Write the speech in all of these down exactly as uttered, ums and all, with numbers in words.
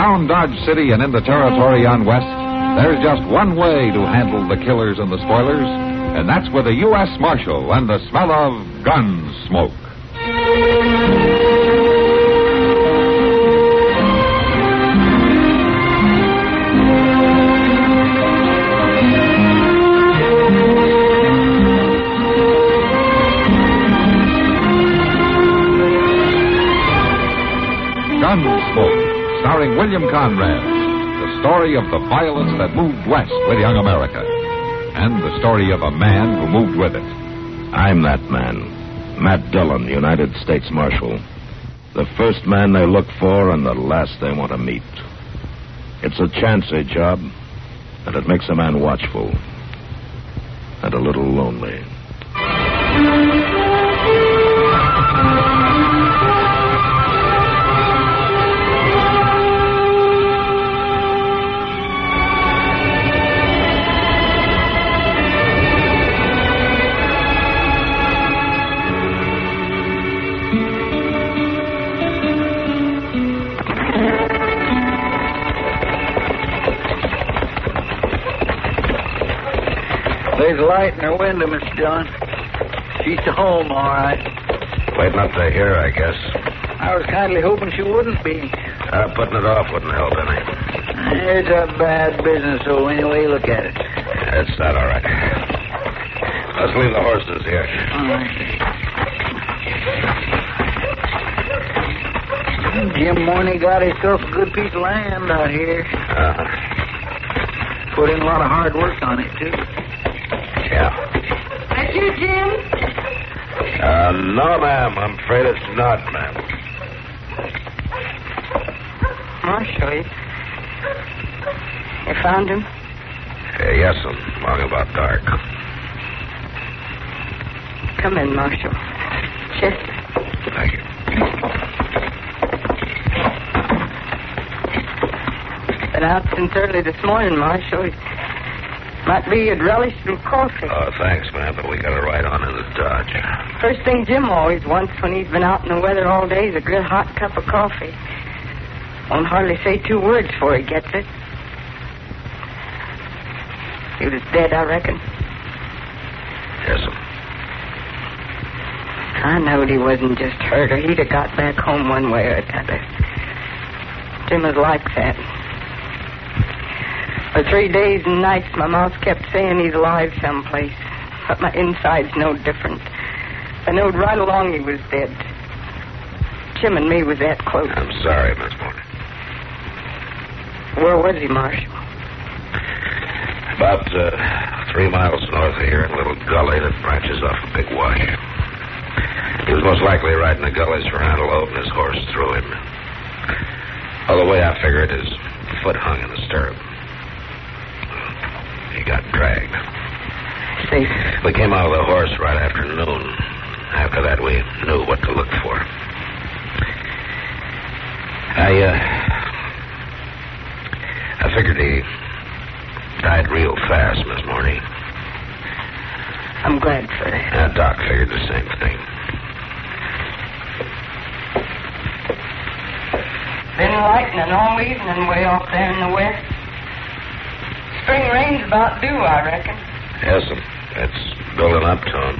Around Dodge City and in the territory on West, there's just one way to handle the killers and the spoilers, and that's with a U S Marshal and the smell of gun smoke. Gunsmoke, starring William Conrad, the story of the violence that moved west with young America, and the story of a man who moved with it. I'm that man, Matt Dillon, United States Marshal. The first man they look for and the last they want to meet. It's a chancy job, and it makes a man watchful and a little lonely. There's a light in her window, Mister John. She's to home, all right. Waiting up to here, I guess. I was kindly hoping she wouldn't be. Uh, putting it off wouldn't help any. It's a bad business, so any way you look at it. That's that, all right. Let's leave the horses here. All right. Jim Morney got himself a good piece of land out here. Uh-huh. Put in a lot of hard work on it, too. Yeah. That you, Jim? Uh, no, ma'am. I'm afraid it's not, ma'am. Marshal, you, you found him? Uh, yes, I'm long about dark. Come in, Marshal. Chester. Thank you. Been out since early this morning, Marshal. Might be you'd relish some coffee. Oh, thanks, ma'am, but we got to ride on in the Dodge. First thing Jim always wants when he's been out in the weather all day is a good hot cup of coffee. Won't hardly say two words before he gets it. He was dead, I reckon. Yes, sir. I knowed he wasn't just hurt, or he'd have got back home one way or another. Jim was like that. For three days and nights, my mouth kept saying he's alive someplace. But my insides no different. I knowed right along he was dead. Jim and me was that close. I'm sorry, Miss Morgan. Where was he, Marshal? About uh, three miles north of here in a little gully that branches off a big wash. He was most likely riding the gullies for antelope, and his horse threw him. Well, the way I figured, his foot hung in the stirrup. He got dragged. See? We came out of the horse right after noon. After that, we knew what to look for. I, uh... I figured he died real fast, Miss Morney. I'm glad for that. Uh, Doc figured the same thing. Been lightning all evening way off there in the west. Spring rain's about due, I reckon. Yes, sir. It's building up to him.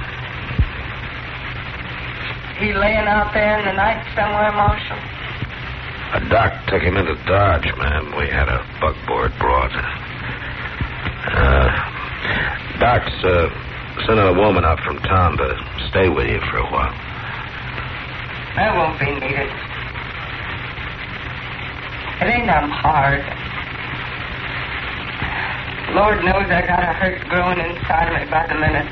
He laying out there in the night somewhere, Marshal? A doc took him into Dodge, ma'am. We had a buckboard brought. Uh, Doc's uh, sending a woman up from town to stay with you for a while. That won't be needed. It ain't I'm hard. Lord knows I got a hurt growing inside me by the minute.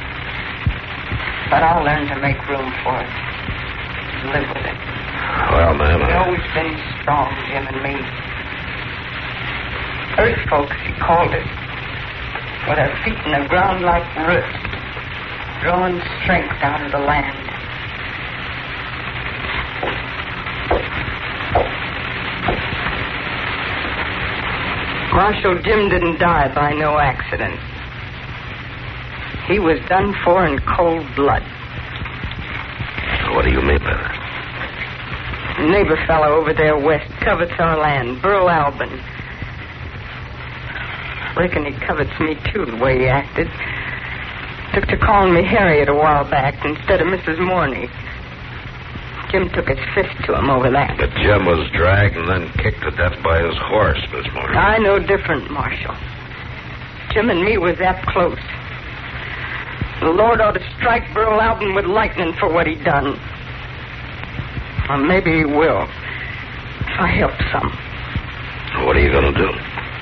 But I'll learn to make room for it. Live with it. Well, ma'am, We've I... always been strong, Jim and me. Earth folks, he called it. With our feet in the ground like roots, drawing strength out of the land. Marshal, Jim didn't die by no accident. He was done for in cold blood. What do you mean by that? Neighbor fellow over there west covets our land, Burl Albin. Reckon he covets me, too, the way he acted. Took to calling me Harriet a while back instead of Missus Morney. Jim took his fist to him over that. But Jim was dragged and then kicked to death by his horse this morning. I know different, Marshal. Jim and me was that close. The Lord ought to strike Burl Albin with lightning for what he done. Or maybe he will, if I help some. What are you going to do?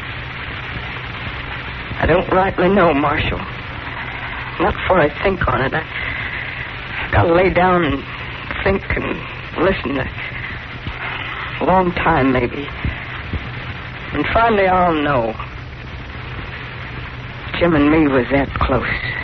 I don't rightly know, Marshal. Not before I think on it. I, I've got to lay down and think and listen a long time, maybe. And finally I'll know. Jim and me was that close.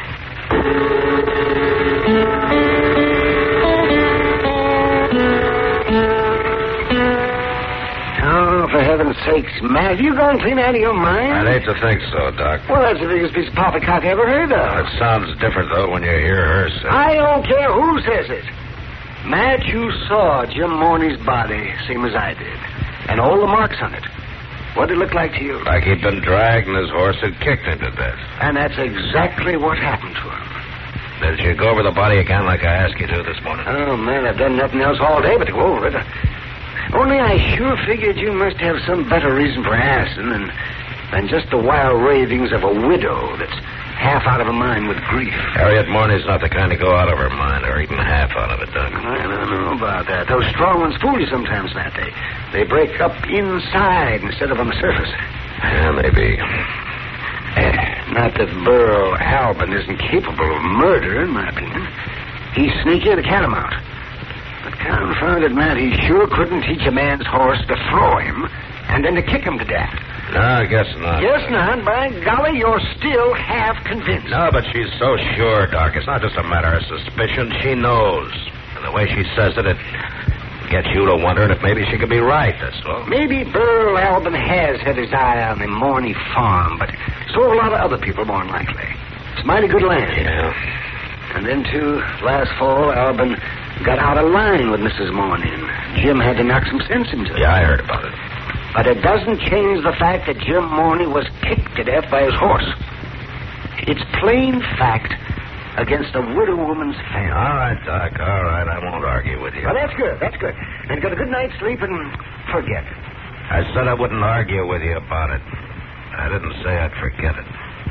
Oh, for heaven's sakes, Matt, have you gone clean out of your mind? I'd hate to think so, Doc. Well, that's the biggest piece of poppycock I ever heard of. It sounds different, though, when you hear her say it. I don't care who says it. Matt, you saw Jim Morney's body, same as I did. And all the marks on it. What did it look like to you? Like he'd been dragged and his horse had kicked him to death. And that's exactly what happened to him. Did you go over the body again like I asked you to this morning? Oh, man, I've done nothing else all day but to go over it. Only I sure figured you must have some better reason for asking than, than just the wild ravings of a widow that's half out of her mind with grief. Harriet Morney's not the kind to go out of her mind or even half out of it, Doc. I don't know about that. Those strong ones fool you sometimes, Matt. They, they break up inside instead of on the surface. Yeah, maybe. Eh, not that Burl Albin isn't capable of murder, in my opinion. He's sneaky as a catamount. But confound it, Matt, he sure couldn't teach a man's horse to throw him and then to kick him to death. No, I guess not. Guess not. By golly, you're still half convinced. No, but she's so sure, Doc. It's not just a matter of suspicion. She knows. And the way she says it, it gets you to wondering if maybe she could be right, that's all. Maybe Burl Albin has had his eye on the Morney farm, but so have a lot of other people, more than likely. It's mighty good land. Yeah. And then, too, last fall, Albin got out of line with Missus Morney, and Jim had to knock some sense into it. Yeah, I heard about it. But it doesn't change the fact that Jim Morney was kicked to death by his horse. It's plain fact against a widow woman's family. All right, Doc, all right. I won't argue with you. Well, that's good, that's good. And get a good night's sleep and forget. I said I wouldn't argue with you about it. I didn't say I'd forget it.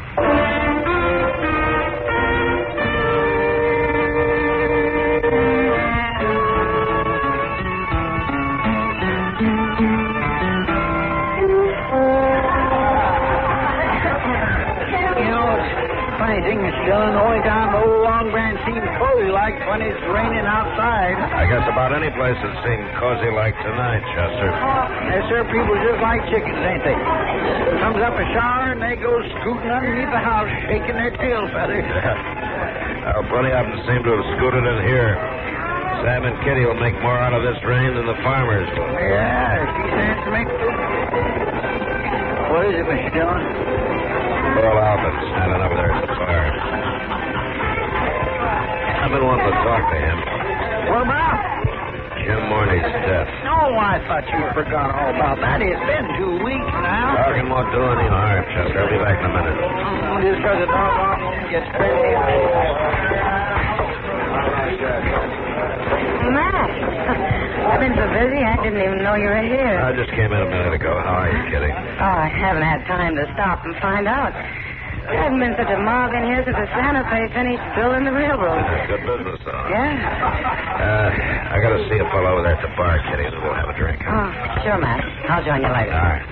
Dillon, the only time the old Long Branch seems cozy like when it's raining outside. I guess about any place that seemed cozy like tonight, Chester. Yes, sir. People just like chickens, ain't they? Comes up a shower and they go scooting underneath the house, shaking their tail feathers. Yeah. Well, plenty of them seem to have scooted in here. Sam and Kitty will make more out of this rain than the farmers will. Yeah, she stands to make... What is it, Mister Dillon? Burl Albin standing over there at the bar. I've been wanting to talk to him. What about? Jim Morney's death. Oh, I thought you forgot all about that. It's been two weeks now. Talking won't do any harm, Chester. I'll be back in a minute. Mm, just because the dog often gets crazy. Matt, I've been so busy I didn't even know you were here. I just came in a minute ago. How are you, Kitty? Oh, I haven't had time to stop and find out. There hasn't been such a mob in here since the Santa Fe finished building the railroad. Good business, though. Yeah? Uh, I got to see a fellow over there at the bar, Kitty, and we'll have a drink. Oh, sure, Matt. I'll join you later. All right.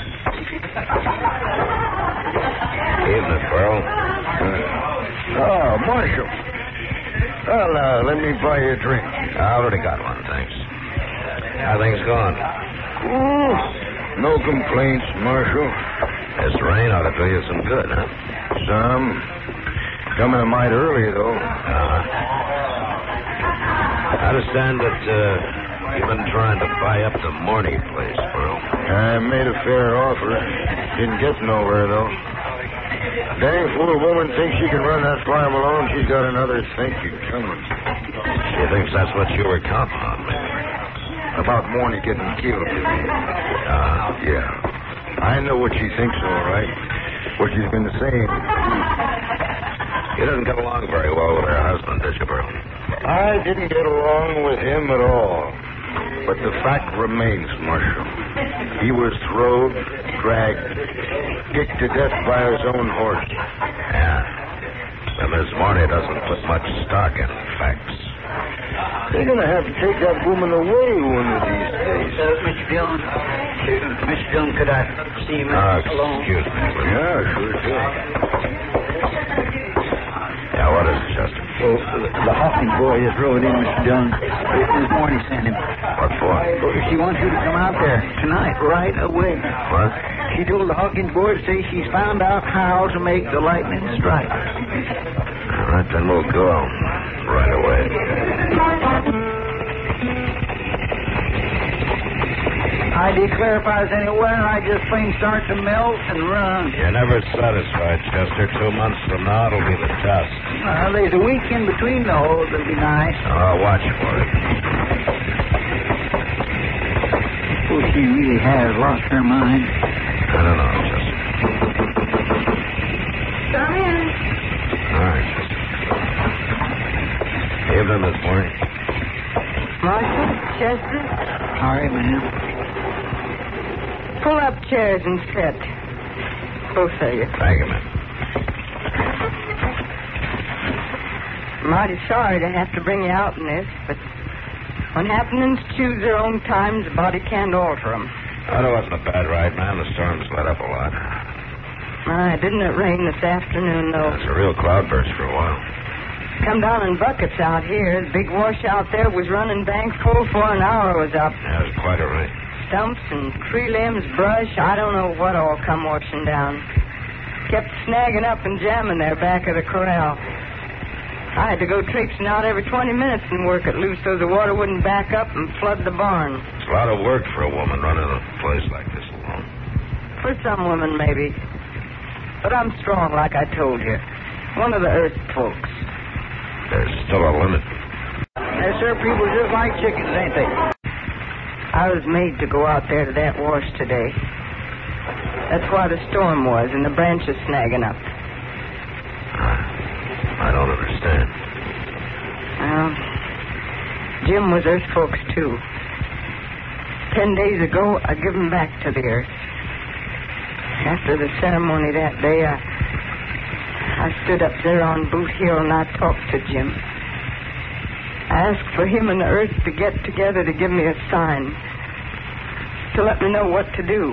Evening, Burl. Oh, Marshal. Well, uh, let me buy you a drink. I already got one, thanks. How things going? Ooh, no complaints, Marshal. This rain ought to do you some good, huh? Some. Coming a mite early, though. Uh-huh. I understand that uh, you've been trying to buy up the Morney place, Burl. I made a fair offer. Didn't get nowhere, though. Dang fool woman thinks she can run that farm alone. She's got another thinking coming. She thinks that's what you were counting on, maybe. About Morny getting killed. Uh, Yeah. I know what she thinks, all right. What she's been saying. you didn't get along very well with her husband, did you, Burl? I didn't get along with him at all. But the fact remains, Marshal. He was thrown, dragged, kicked to death by his own horse. Yeah. Well, Miss Morney doesn't put much stock in facts. They're going to have to take that woman away one of these days. Uh, Mister Dillon, Mister Dillon, could I see you Uh, alone? excuse me. will you? Yeah, sure, sure. Yeah, what is it, Chester? Oh, the Hawkins boy just rode in, Mister Dillon. Miss Morney sent him. What for? Oh, she wants you to come out there tonight, right away. What? She told the Hawkins boy to say she's found out how to make the lightning strike. All right, then we'll go right away. I declare if I was anywhere, I'd just plain start to melt and run. You're never satisfied, Chester. Two months from now, it'll be the test. Uh, there's a week in between, though. That'll be nice. I'll watch for it. Oh, she really has lost her mind. I don't know, Chester. Come in. All right, Chester. Evening, Miss Morney. Marshal, Chester, Sorry, ma'am. pull up chairs and sit. Both of you. Thank you, ma'am. Mighty sorry to have to bring you out in this, but when happenings choose their own times, a body can't alter them. Oh, it wasn't a bad ride, man. The storm's let up a lot. My, didn't it rain this afternoon, though? It's a real cloudburst for a while. Come down in buckets out here. The big washout there was running bank full before an hour was up. Yeah, it was quite a rain. Stumps and tree limbs, brush, I don't know what all come washing down. Kept snagging up and jamming there back of the corral. I had to go traipsing out every twenty minutes and work it loose so the water wouldn't back up and flood the barn. It's a lot of work for a woman running a place like this alone. For some women, maybe. But I'm strong, like I told you. One of the earth folks. There's still a limit. Yes, sir, people just like chickens, ain't they? I was made to go out there to that wash today. That's why the storm was and the branches snagging up. I don't understand. Well, Jim was earth folks, too. Ten days ago, I give him back to the earth. After the ceremony that day, I, I stood up there on Boot Hill and I talked to Jim. I asked for him and the earth to get together to give me a sign, to let me know what to do.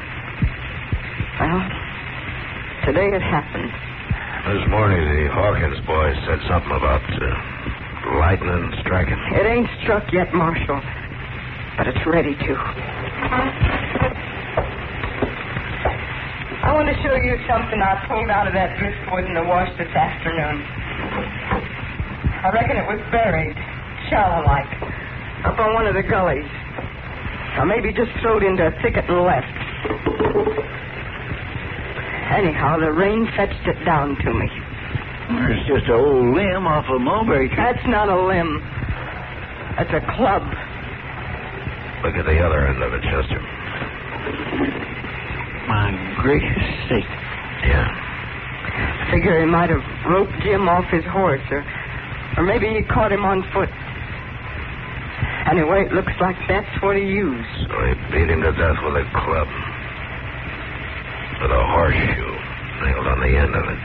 Well, today it happened. This morning, the Hawkins boy said something about uh, lightning striking. It ain't struck yet, Marshal, but it's ready to. I want to show you something I pulled out of that driftwood in the wash this afternoon. I reckon it was buried, shallow-like, up on one of the gullies. Or maybe just throwed into a thicket and left. Anyhow, the rain fetched it down to me. It's just an old limb off a mulberry tree. That's not a limb. That's a club. Look at the other end of it, Chester. My gracious sake. Yeah. Figure he might have roped Jim off his horse, or, or maybe he caught him on foot. Anyway, it looks like that's what he used. So he beat him to death with a club. With a horseshoe nailed on the end of it.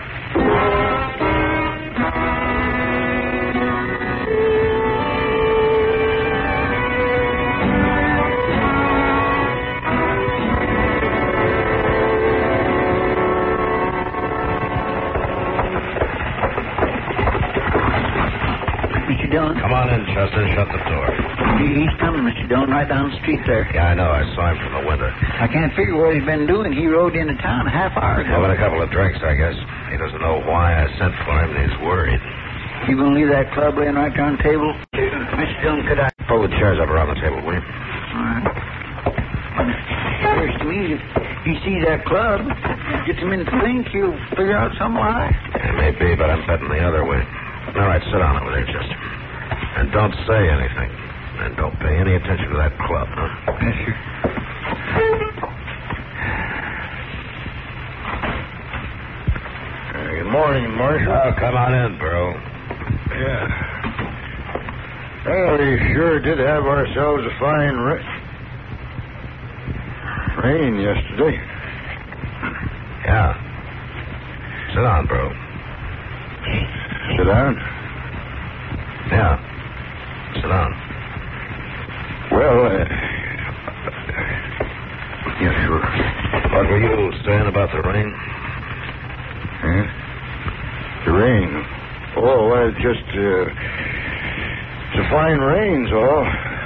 Mister Dillon? Come on in, Chester. Shut the door. He's coming, Mister Dillon, right down the street there. Yeah, I know. I saw him from the window. I can't figure what he's been doing. He rode into town a half hour ago. Having a couple of drinks, I guess. He doesn't know why I sent for him, and he's worried. You gonna leave that club laying right there on the table? Mister Dillon, could I? Pull the chairs up around the table, will you? All right. Appears to me, if he sees that club, gets him in to think, he'll figure out some lie. It may be, but I'm betting the other way. All right, sit down over there, Chester. And don't say anything. And don't pay any attention to that club, huh? Yes, sir. Uh, good morning, Marshal. Oh, come on in, Burrow. Yeah. Well, we sure did have ourselves a fine ra- rain yesterday. Yeah. Sit down, Burrow. Sit down. Yeah. Sit down. Well, uh, yeah, sure. What were you saying about the rain? Huh? The rain. Oh, well, just, uh, it's a fine rain's all.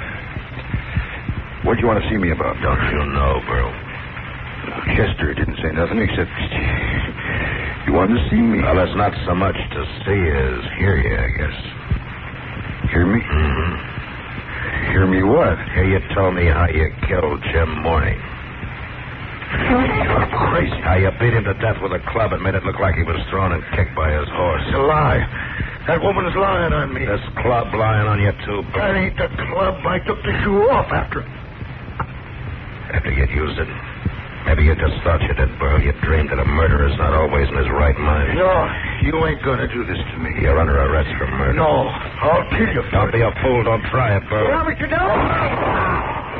What do you want to see me about? Don't you know, Burrow? Chester didn't say nothing except you wanted to see me. Well, it's not so much to see as hear you, I guess. Hear me? Mm-hmm. Hear me what? Hear you tell me how you killed Jim Morney. You're crazy. How you beat him to death with a club and made it look like he was thrown and kicked by his horse. It's a lie. That woman's lying on me. This club lying on you, too, That Burrow. ain't the club. I took the shoe off after. After you'd used it. Maybe you just thought you did, Burrow. You dreamed that a murderer's not always in his right mind. No, you ain't gonna do this to me. You're under arrest for murder. No, I'll kill you. Don't be a fool. Don't try it, Burrow. Robert, you don't.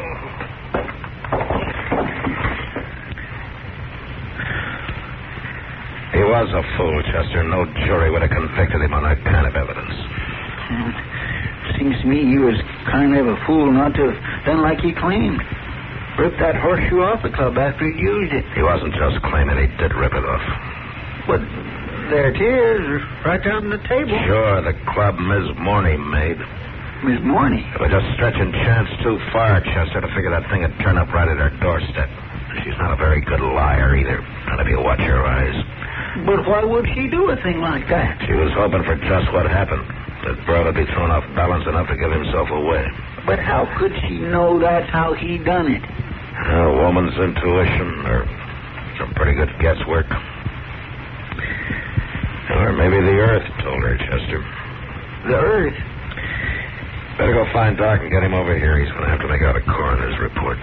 He was a fool, Chester. No jury would have convicted him on that kind of evidence. Seems to me he was kind of a fool not to have done like he claimed. Ripped that horseshoe off the club after he'd used it. He wasn't just claiming he did rip it off. But there it is, right down on the table. Sure, the club Miss Morney made. Miss Morney. It was just stretching chance too far, Chester, to figure that thing would turn up right at her doorstep. She's not a very good liar either. None of you watch your eyes. But why would she do a thing like that? She was hoping for just what happened. That Burrow would be thrown off balance enough to give himself away. But how could she know that's how he done it? A woman's intuition, or some pretty good guesswork. Or maybe the Earth told her, Chester. The Earth? Better go find Doc and get him over here. He's going to have to make out a coroner's report.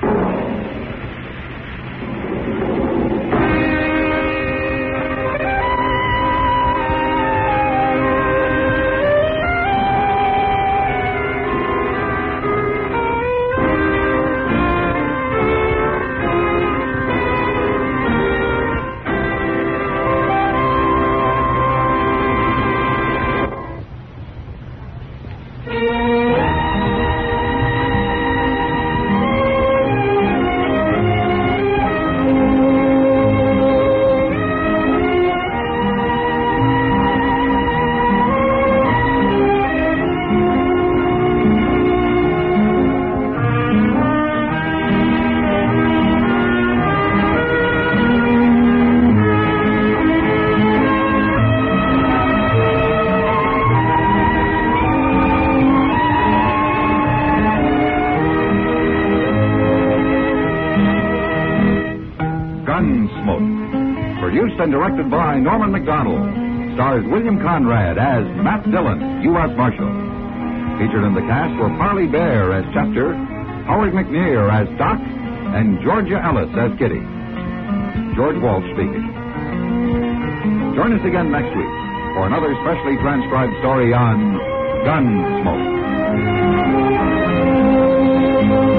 Gunsmoke. Produced and directed by Norman McDonald. Stars William Conrad as Matt Dillon, U S Marshal. Featured in the cast were Parley Bear as Chester, Howard McNear as Doc, and Georgia Ellis as Kitty. George Walsh speaking. Join us again next week for another specially transcribed story on Gunsmoke.